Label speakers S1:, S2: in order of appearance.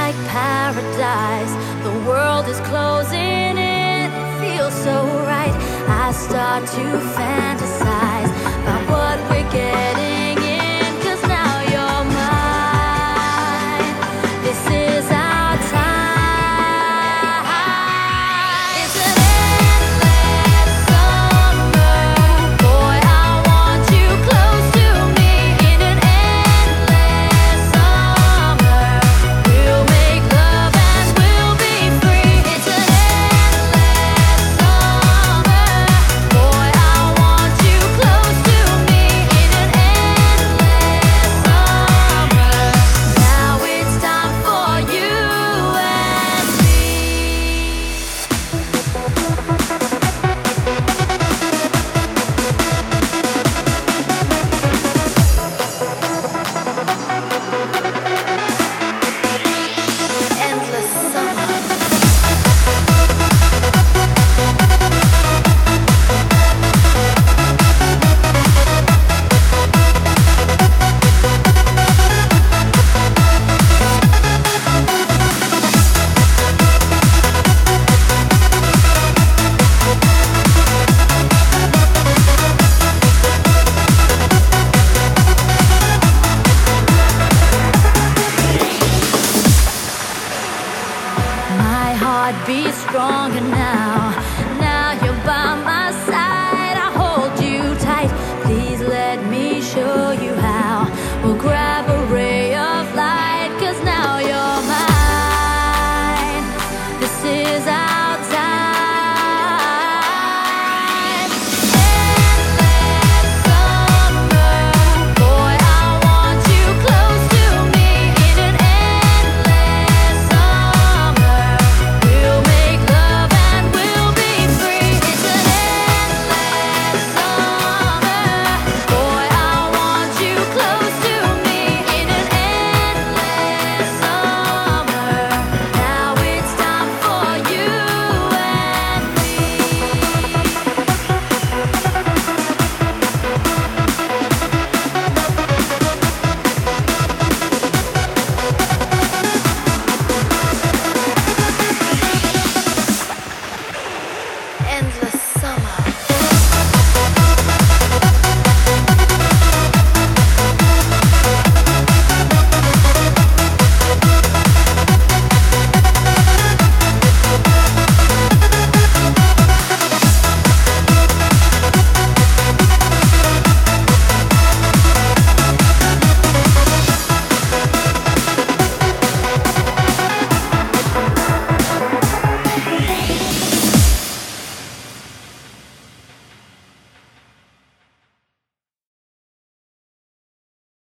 S1: like paradise. The world is closing in, it feels so right. I start to fantasize about what we're getting in, 'cause now you're mine. This is our time. It's an endless summer. Boy, I want you close to me in an endless summer. We'll make love and we'll be free. It's an endless summer. Boy, I want you close to me in an endless summer. Now it's time for you and me. Endless summer. My heart beats stronger now.